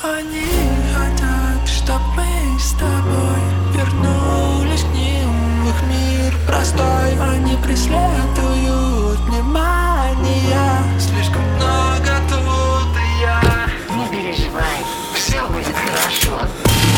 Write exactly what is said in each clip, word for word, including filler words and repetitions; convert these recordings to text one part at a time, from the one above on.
Они хотят, чтоб мы с тобой вернулись к ним в их мир простой. Они преследуют внимание, слишком много тут и я. Не переживай, все будет хорошо.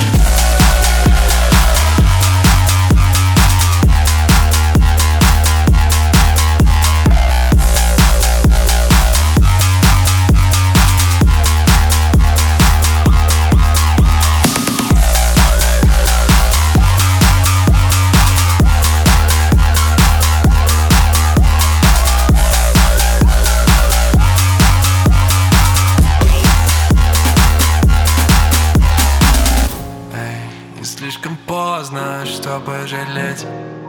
Слишком поздно, чтобы жалеть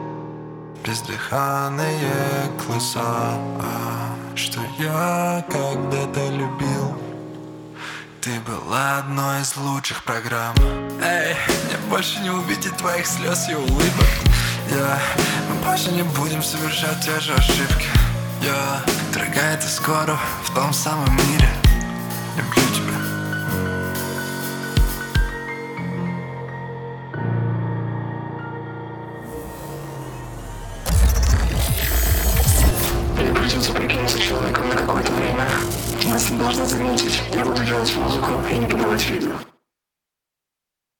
бездыханные глаза, что я когда-то любил. Ты была одной из лучших программ. Эй, мне больше не увидеть твоих слез и улыбок. Я, мы больше не будем совершать те же ошибки. Я, дорогая, ты скоро в том самом мире. Люблю тебя. Мне придется прикинуться человеком на какое-то время. Если должна заметить, я буду делать музыку и не подавать видео.